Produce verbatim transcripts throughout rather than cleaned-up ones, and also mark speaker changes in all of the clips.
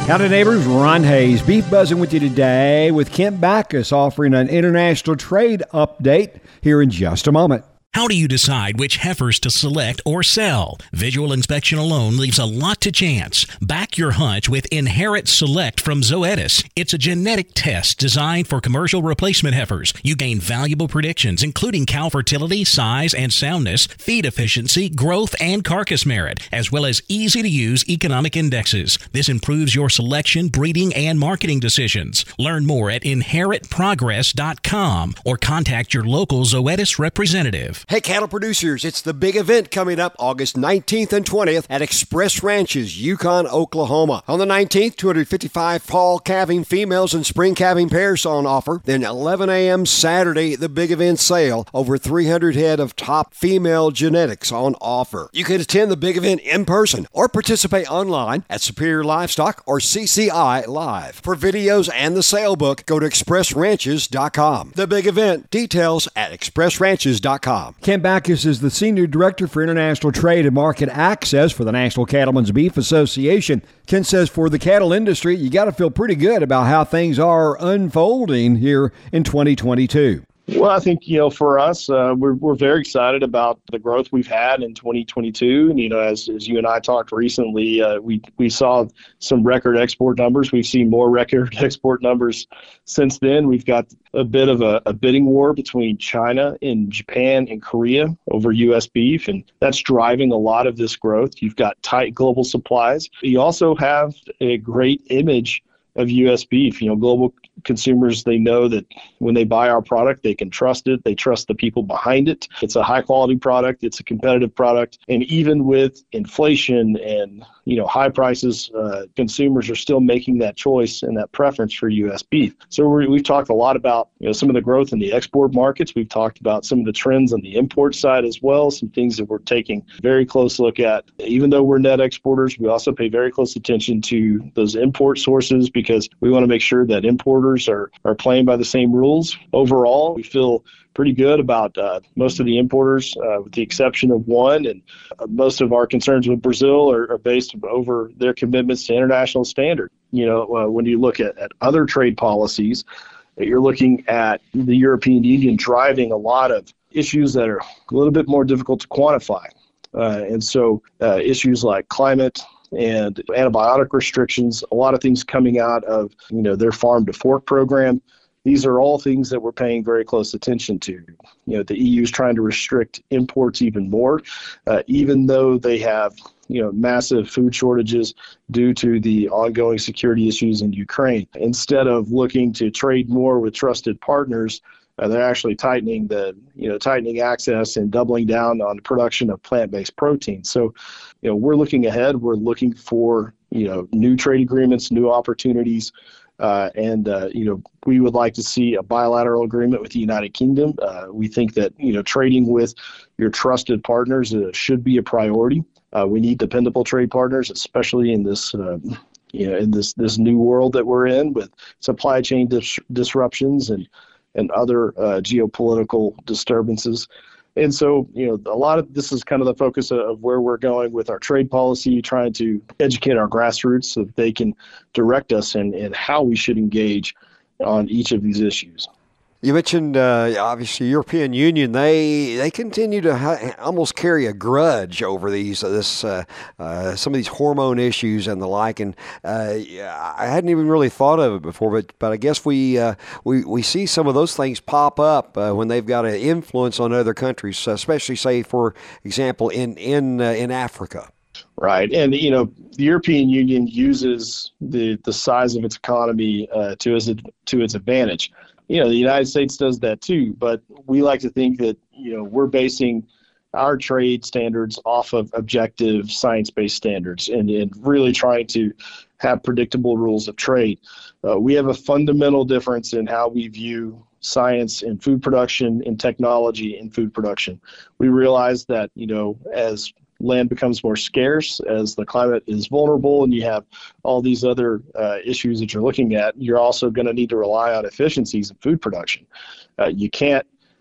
Speaker 1: Howdy neighbors, Ron Hayes, Beef Buzzing with you today with Kent Backus offering an international trade update here in just a moment.
Speaker 2: How do you decide which heifers to select or sell? Visual inspection alone leaves a lot to chance. Back your hunch with Inherit Select from Zoetis. It's a genetic test designed for commercial replacement heifers. You gain valuable predictions, including cow fertility, size and soundness, feed efficiency, growth, and carcass merit, as well as easy-to-use economic indexes. This improves your selection, breeding, and marketing decisions. Learn more at inherit progress dot com or contact your local Zoetis representative.
Speaker 3: Hey, cattle producers, it's the big event coming up August nineteenth and twentieth at Express Ranches, Yukon, Oklahoma. On the nineteenth, two hundred fifty-five fall calving females and spring calving pairs on offer. Then eleven a.m. Saturday, the big event sale. Over three hundred head of top female genetics on offer. You can attend the big event in person or participate online at Superior Livestock or C C I Live. For videos and the sale book, go to express ranches dot com. The big event, details at express ranches dot com.
Speaker 1: Kent Backus is the Senior Director for International Trade and Market Access for the National Cattlemen's Beef Association. Ken says for the cattle industry, you got to feel pretty good about how things are unfolding here in twenty twenty-two.
Speaker 4: Well, I think, you know, for us, uh, we're we're very excited about the growth we've had in twenty twenty-two. And, you know, as as you and I talked recently, uh, we, we saw some record export numbers. We've seen more record export numbers since then. We've got a bit of a, a bidding war between China and Japan and Korea over U S beef, and that's driving a lot of this growth. You've got tight global supplies. You also have a great image of U S beef. You know, global consumers, they know that when they buy our product, they can trust it. They trust the people behind it. It's a high quality product. It's a competitive product. And even with inflation and, you know, high prices, uh, consumers are still making that choice and that preference for U S beef. So we're, we've talked a lot about, you know, some of the growth in the export markets. We've talked about some of the trends on the import side as well, some things that we're taking very close look at. Even though we're net exporters, we also pay very close attention to those import sources because we want to make sure that importers are, are playing by the same rules. Overall, we feel pretty good about uh, most of the importers, uh, with the exception of one. And uh, most of our concerns with Brazil are, are based over their commitments to international standard. You know, uh, when you look at, at other trade policies, you're looking at the European Union driving a lot of issues that are a little bit more difficult to quantify. Uh, and so uh, issues like climate and antibiotic restrictions, a lot of things coming out of, you know, their farm to fork program. These are all things that we're paying very close attention to. You know, the E U is trying to restrict imports even more, uh, even though they have, you know, massive food shortages due to the ongoing security issues in Ukraine. Instead of looking to trade more with trusted partners, Uh, they're actually tightening the, you know, tightening access and doubling down on the production of plant-based protein. So, you know, we're looking ahead. We're looking for, you know, new trade agreements, new opportunities, uh, and uh, you know, we would like to see a bilateral agreement with the United Kingdom. Uh, we think that, you know, trading with your trusted partners uh, should be a priority. Uh, we need dependable trade partners, especially in this. Uh, you know, in this this new world that we're in with supply chain dis- disruptions and and other uh, geopolitical disturbances. And so, you know, a lot of this is kind of the focus of where we're going with our trade policy, trying to educate our grassroots so that they can direct us in, in how we should engage on each of these issues.
Speaker 3: You mentioned, uh, obviously, European Union. They they continue to ha- almost carry a grudge over these uh, this uh, uh, some of these hormone issues and the like. And uh, I hadn't even really thought of it before, but but I guess we uh, we we see some of those things pop up uh, when they've got an influence on other countries, especially, say, for example, in in uh, in Africa.
Speaker 4: Right. And, you know, the European Union uses the, the size of its economy uh, to, its, to its advantage. You know, the United States does that too, but we like to think that, you know, we're basing our trade standards off of objective science-based standards and, and really trying to have predictable rules of trade. Uh, we have a fundamental difference in how we view science in food production and technology in food production. We realize that, you know, as land becomes more scarce, as the climate is vulnerable, and you have all these other uh, issues that you're looking at, you're also going to need to rely on efficiencies in food production. Uh, you can't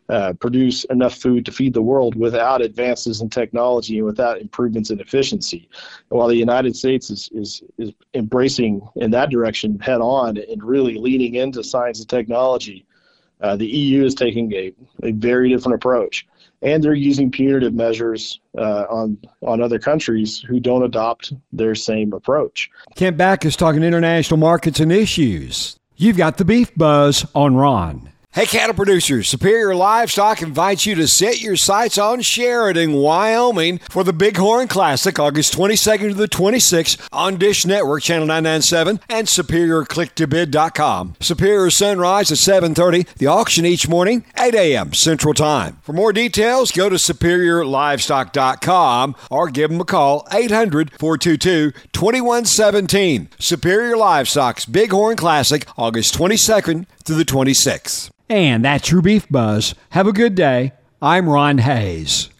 Speaker 4: uh, produce enough food to feed the world without advances in technology and without improvements in efficiency. And while the United States is, is, is embracing in that direction head on and really leaning into science and technology, uh, the E U is taking a, a very different approach. And they're using punitive measures uh, on on other countries who don't adopt their same approach.
Speaker 1: Kent Backus talking international markets and issues. You've got the Beef Buzz on Ron.
Speaker 3: Hey, cattle producers, Superior Livestock invites you to set your sights on Sheridan, Wyoming for the Bighorn Classic, August twenty-second to the twenty-sixth on Dish Network, Channel nine ninety-seven, and superior click to bid dot com. Superior Sunrise at seven thirty, the auction each morning, eight a.m. Central Time. For more details, go to superior livestock dot com or give them a call, eight hundred, four two two, two one one seven. Superior Livestock's Bighorn Classic, August twenty-second to the twenty-sixth.
Speaker 1: And that's your Beef Buzz. Have a good day. I'm Ron Hayes.